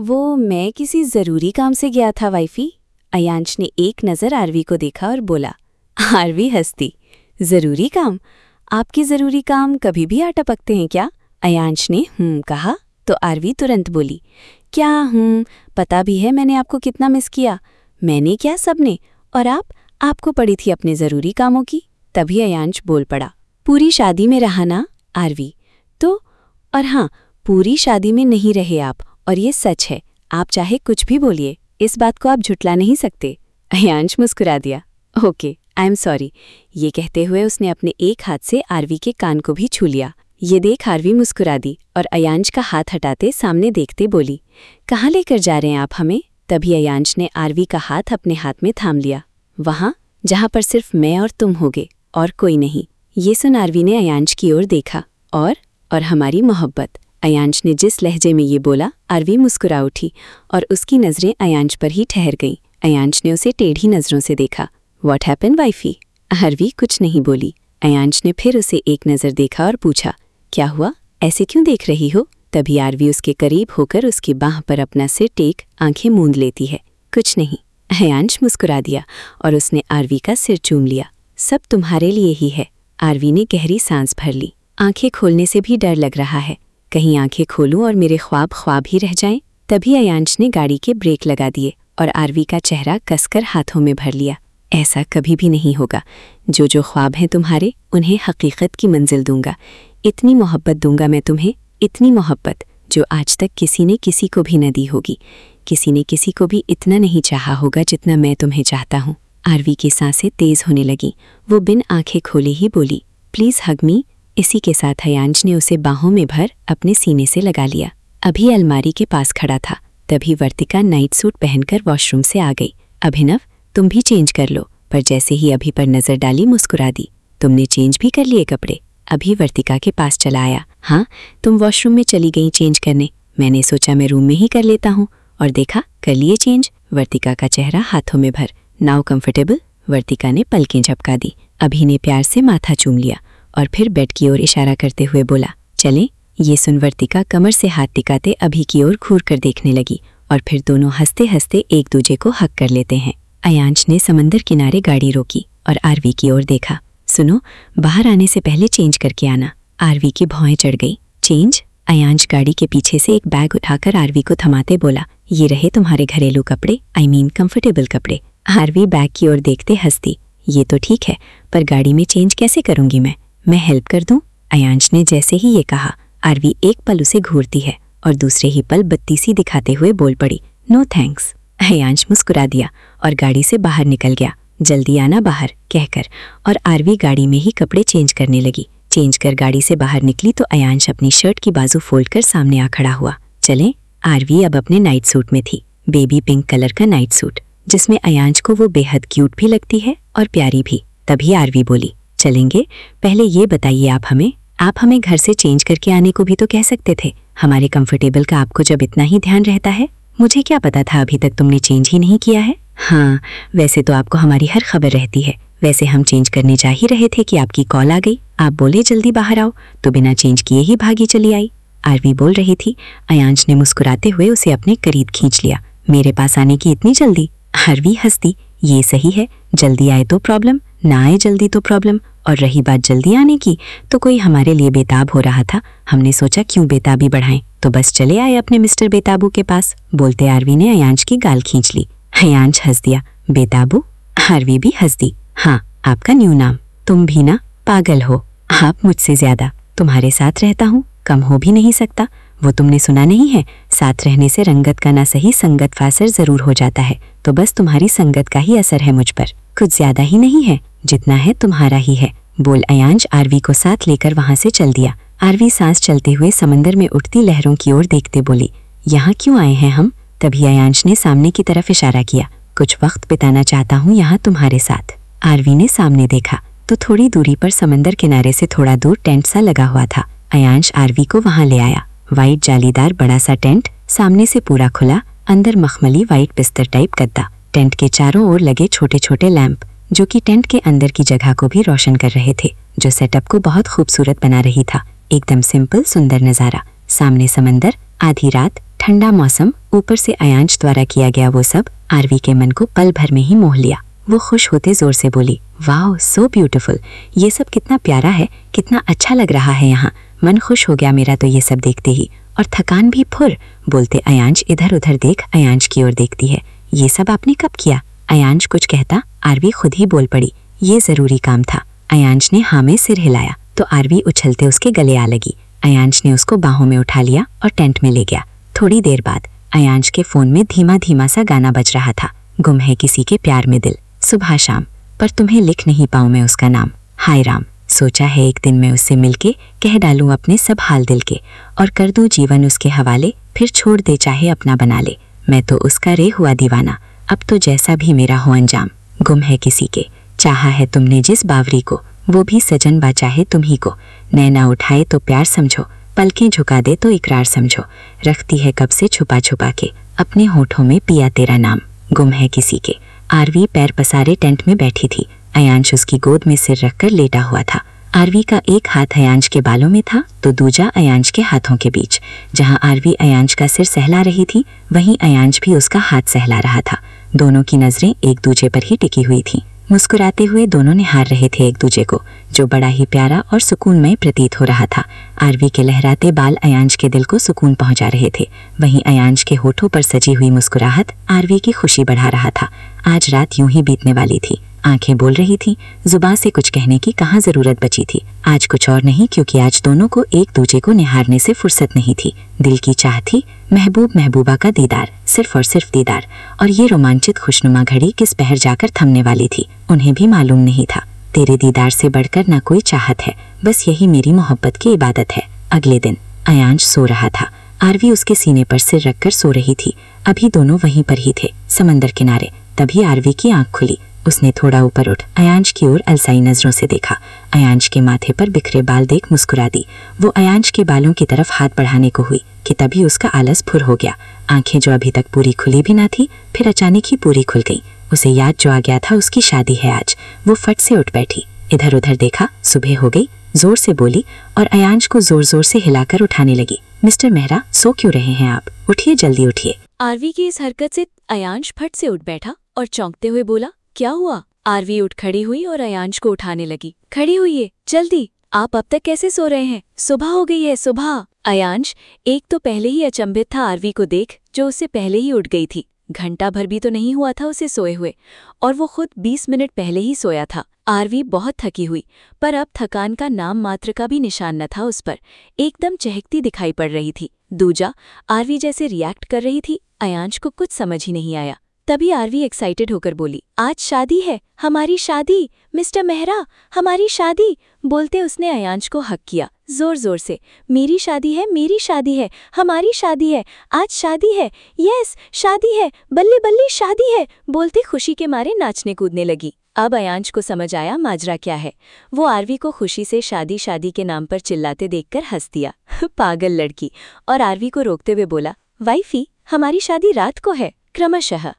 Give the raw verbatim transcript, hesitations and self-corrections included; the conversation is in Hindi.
वो मैं किसी ज़रूरी काम से गया था वाइफी। अयांश ने एक नज़र आरवी को देखा और बोला। आरवी हंसती। ज़रूरी काम? आपके ज़रूरी काम कभी भी आ टपकते हैं क्या? अयांश ने हूँ कहा तो आरवी तुरंत बोली। क्या हूँ? पता भी है मैंने आपको कितना मिस किया। मैंने क्या, सबने। और आप आपको पड़ी थी अपने ज़रूरी कामों की। तभी अयांश बोल पड़ा। पूरी शादी में रहा ना आरवी? तो और हाँ, पूरी शादी में नहीं रहे आप, और ये सच है। आप चाहे कुछ भी बोलिए, इस बात को आप झुटला नहीं सकते। अयांश मुस्कुरा दिया। Okay, I am sorry. ये कहते हुए उसने अपने एक हाथ से आरवी के कान को भी छू लिया। ये देख आरवी मुस्कुरा दी और अयांश का हाथ हटाते सामने देखते बोली, कहाँ लेकर जा रहे हैं आप हमें? तभी अयांश ने आरवी का हाथ अपने हाथ में थाम लिया। वहाँ जहाँ पर सिर्फ मैं और तुम होगे, और कोई नहीं। ये सुन आरवी ने अयांश की ओर देखा। और और हमारी मोहब्बत। अयांश ने जिस लहजे में ये बोला, आरवी मुस्कुरा उठी और उसकी नज़रें अयांश पर ही ठहर गईं। अयांश ने उसे टेढ़ी नज़रों से देखा। What happened wifey? आरवी कुछ नहीं बोली। अयांश ने फिर उसे एक नज़र देखा और पूछा, क्या हुआ? ऐसे क्यों देख रही हो? तभी आरवी उसके करीब होकर उसकी बाह पर अपना सिर टेक आंखें मूंद लेती है। कुछ नहीं। अयांश मुस्कुरा दिया और उसने आरवी का सिर चूम लिया। सब तुम्हारे लिए ही है। आरवी ने गहरी सांस भर ली। आंखें खोलने से भी डर लग रहा है। कहीं आंखें खोलूं और मेरे ख्वाब ख्वाब ही रह जाएं। तभी अयांश ने गाड़ी के ब्रेक लगा दिए और आरवी का चेहरा कसकर हाथों में भर लिया। ऐसा कभी भी नहीं होगा। जो जो ख्वाब हैं तुम्हारे, उन्हें हकीकत की मंजिल दूंगा। इतनी मोहब्बत दूंगा मैं तुम्हें, इतनी मोहब्बत जो आज तक किसी ने किसी को भी न दी होगी। किसी ने किसी को भी इतना नहीं चाहा होगा जितना मैं तुम्हें चाहता हूँ। आरवी की सांसें तेज होने लगीं। वो बिन आंखें खोले ही बोली, प्लीज़ हग मी। इसी के साथ अयांश ने उसे बाहों में भर अपने सीने से लगा लिया। अभी अलमारी के पास खड़ा था। तभी वर्तिका नाइट सूट पहनकर वॉशरूम से आ गई। अभिनव, तुम भी चेंज कर लो। पर जैसे ही अभी पर नज़र डाली मुस्कुरा दी। तुमने चेंज भी कर लिए कपड़े? अभी वर्तिका के पास चला आया। हाँ, तुम वॉशरूम में चली गई चेंज करने। मैंने सोचा मैं रूम में ही कर लेता हूँ, और देखा कर लिए चेंज। वर्तिका का चेहरा हाथों में भर। Now comfortable? वर्तिका ने पलकें झपका दी। अभी ने प्यार से माथा चूम लिया और फिर बेड की ओर इशारा करते हुए बोला, चलें। ये सुन वर्तिका कमर से हाथ टिकाते अभी की ओर घूर कर देखने लगी और फिर दोनों हंसते हंसते एक दूजे को हक कर लेते हैं। अयांश ने समंदर किनारे गाड़ी रोकी और आरवी की ओर देखा। सुनो, बाहर आने से पहले चेंज करके आना। आरवी की भौएं चढ़ गई। चेंज? अयांश गाड़ी के पीछे से एक बैग उठाकर आरवी को थमाते बोला, ये रहे तुम्हारे घरेलू कपड़े, आई मीन कंफर्टेबल कपड़े। आरवी बैग की ओर देखते हंसती। ये तो ठीक है, पर गाड़ी में चेंज कैसे करूंगी मैं? मैं हेल्प कर दूं? अयांश ने जैसे ही ये कहा, आरवी एक पल उसे घूरती है और दूसरे ही पल बत्ती सी दिखाते हुए बोल पड़ी, नो थैंक्स। अयांश मुस्कुरा दिया और गाड़ी से बाहर निकल गया। जल्दी आना बाहर कहकर, और आरवी गाड़ी में ही कपड़े चेंज करने लगी। चेंज कर गाड़ी से बाहर निकली तो अयांश अपनी शर्ट की बाजू फोल्ड कर सामने आ खड़ा हुआ। चलें। आरवी अब अपने नाइट सूट में थी। बेबी पिंक कलर का नाइट सूट, जिसमें अयांश को वो बेहद क्यूट भी लगती है और प्यारी भी। तभी आरवी बोली, चलेंगे। पहले ये बताइए आप हमें आप हमें घर से चेंज करके आने को भी तो कह सकते थे। हमारे कंफर्टेबल का आपको जब इतना ही ध्यान रहता है। मुझे क्या पता था अभी तक तुमने चेंज ही नहीं किया है। हाँ, वैसे तो आपको हमारी हर खबर रहती है। वैसे हम चेंज करने जा ही रहे थे कि आपकी कॉल आ गई। आप बोले जल्दी बाहर आओ, तो बिना चेंज किए ही भागी चली आई। आरवी बोल रही थी। अयांश ने मुस्कुराते हुए उसे अपने करीब खींच लिया। मेरे पास आने की इतनी जल्दी? आरवी हंसती। ये सही है, जल्दी आए तो प्रॉब्लम, ना आए जल्दी तो प्रॉब्लम। और रही बात जल्दी आने की, तो कोई हमारे लिए बेताब हो रहा था। हमने सोचा क्यों बेताबी बढ़ाएं, तो बस चले आए अपने मिस्टर बेताबू के पास। बोलते आरवी ने अयांश की गाल खींच ली। अयांश हंस दिया। बेताबू? आरवी भी हंस दी। हाँ, आपका न्यू नाम। तुम भी ना पागल हो, आप मुझसे ज्यादा। तुम्हारे साथ रहता हूँ, कम हो भी नहीं सकता। वो तुमने सुना नहीं है, साथ रहने से रंगत का ना सही संगत फासर जरूर हो जाता है। तो बस तुम्हारी संगत का ही असर है मुझ पर, कुछ ज्यादा ही नहीं है, जितना है तुम्हारा ही है। बोल अयांश आरवी को साथ लेकर वहां से चल दिया। आरवी सांस चलते हुए समंदर में उठती लहरों की ओर देखते बोली, यहाँ क्यों आए हैं हम? तभी अयांश ने सामने की तरफ इशारा किया। कुछ वक्त बिताना चाहता हूँ यहाँ तुम्हारे साथ। आरवी ने सामने देखा तो थोड़ी दूरी पर समंदर किनारे से थोड़ा दूर टेंट सा लगा हुआ था। अयांश आरवी को वहां ले आया। वाइट जालीदार बड़ा सा टेंट, सामने से पूरा खुला, अंदर मखमली वाइट बिस्तर टाइप गद्दा। टेंट के चारों ओर लगे छोटे छोटे लैंप, जो कि टेंट के अंदर की जगह को भी रोशन कर रहे थे, जो सेटअप को बहुत खूबसूरत बना रही था। एकदम सिंपल सुंदर नज़ारा। सामने समंदर, आधी रात, ठंडा मौसम, ऊपर से अयांश द्वारा किया गया वो सब आरवी के मन को पल भर में ही मोह लिया। वो खुश होते जोर से बोली, वाओ सो ब्यूटीफुल, ये सब कितना प्यारा है, कितना अच्छा लग रहा है यहाँ। मन खुश हो गया मेरा तो ये सब देखते ही, और थकान भी फुर। बोलते अयांश इधर उधर देख अयांश की ओर देखती है। ये सब आपने कब किया? अयांश कुछ कहता आरवी खुद ही बोल पड़ी, ये जरूरी काम था। अयांश ने हाँ में सिर हिलाया तो आरवी उछलते उसके गले आ लगी। अयांश ने उसको बाहों में उठा लिया और टेंट में ले गया। थोड़ी देर बाद अयांश के फोन में धीमा धीमा सा गाना बज रहा था, गुम है किसी के प्यार में दिल, सुबह शाम, पर तुम्हें लिख नहीं पाऊं मैं उसका नाम। हाय राम, सोचा है एक दिन मैं उससे मिलके कह डालूं अपने सब हाल दिल के, और कर दूं जीवन उसके हवाले, फिर छोड़ दे चाहे अपना बना ले। मैं तो उसका रे हुआ दीवाना, अब तो जैसा भी मेरा हो अंजाम। गुम है किसी के, चाहा है तुमने जिस बावरी को, वो भी सजन बा चाहे तुम ही को। नैना उठाए तो प्यार समझो, पलकें झुका दे तो इकरार समझो। रखती है कब से छुपा छुपा के, अपने होठों में पिया तेरा नाम। गुम है किसी के। आरवी पैर पसारे टेंट में बैठी थी। अयांश उसकी गोद में सिर रखकर लेटा हुआ था। आरवी का एक हाथ अयांश के बालों में था तो दूजा अयांश के हाथों के बीच। जहां आरवी अयांश का सिर सहला रही थी, वहीं अयांश भी उसका हाथ सहला रहा था। दोनों की नजरें एक दूजे पर ही टिकी हुई थीं। मुस्कुराते हुए दोनों निहार रहे थे एक दूजे को, जो बड़ा ही प्यारा और सुकूनमय प्रतीत हो रहा था। आरवी के लहराते बाल अयांश के दिल को सुकून पहुंचा रहे थे, वहीं अयांश के होठों पर सजी हुई मुस्कुराहट आरवी की खुशी बढ़ा रहा था। आज रात यूं ही बीतने वाली थी। आंखें बोल रही थी, जुबान से कुछ कहने की कहाँ जरूरत बची थी। आज कुछ और नहीं, क्योंकि आज दोनों को एक दूजे को निहारने से फुर्सत नहीं थी। दिल की चाह थी महबूब महबूबा का दीदार, सिर्फ और सिर्फ दीदार। और ये रोमांचित खुशनुमा घड़ी किस पहर जाकर थमने वाली थी, उन्हें भी मालूम नहीं था। तेरे दीदार से बढ़कर ना कोई चाहत है, बस यही मेरी मोहब्बत की इबादत है। अगले दिन अयांश सो रहा था। आरवी उसके सीने पर सिर रखकर सो रही थी। अभी दोनों वहीं पर ही थे, समंदर किनारे। तभी आरवी की आंख खुली। उसने थोड़ा ऊपर उठ अयांश की ओर अलसाई नजरों से देखा। अयांश के माथे पर बिखरे बाल देख मुस्कुरा दी। वो अयांश के बालों की तरफ हाथ बढ़ाने को हुई कि तभी उसका आलस फुर हो गया। आंखें जो अभी तक पूरी खुली भी ना थी, फिर अचानक ही पूरी खुल गई। उसे याद जो आ गया था, उसकी शादी है आज। वो फट से उठ बैठी, इधर उधर देखा, सुबह हो गई। जोर से बोली और अयांश को जोर जोर से हिलाकर उठाने लगी। मिस्टर मेहरा, सो क्यों रहे हैं आप? उठिए, जल्दी उठिए। आरवी की इस हरकत से अयांश फट से उठ बैठा और चौंकते हुए बोला, क्या हुआ? आरवी उठ खड़ी हुई और अयांश को उठाने लगी। खड़ी हुई है, जल्दी, आप अब तक कैसे सो रहे हैं? सुबह हो गई है, सुबह। अयांश एक तो पहले ही अचंभित था आरवी को देख, जो उससे पहले ही उठ गई थी। घंटा भर भी तो नहीं हुआ था उसे सोए हुए, और वो खुद बीस मिनट पहले ही सोया था। आरवी बहुत थकी हुई, पर अब थकान का नाम मात्र का भी निशान न था उस पर। एकदम चहकती दिखाई पड़ रही थी। दूजा, आरवी जैसे रिएक्ट कर रही थी, अयांश को कुछ समझ ही नहीं आया। तभी आरवी एक्साइटेड होकर बोली, आज शादी है, हमारी शादी, मिस्टर मेहरा, हमारी शादी। बोलते उसने अयांश को हक किया जोर जोर से। मेरी शादी है, मेरी शादी है, हमारी शादी है, आज शादी है, यस शादी है, बल्ले बल्ले शादी है। बोलते खुशी के मारे नाचने कूदने लगी। अब अयांश को समझ आया माजरा क्या है। वो आरवी को खुशी से शादी शादी के नाम पर चिल्लाते देखकर हंस दिया। पागल लड़की। और आरवी को रोकते हुए बोला, वाइफी, हमारी शादी रात को है। क्रमशः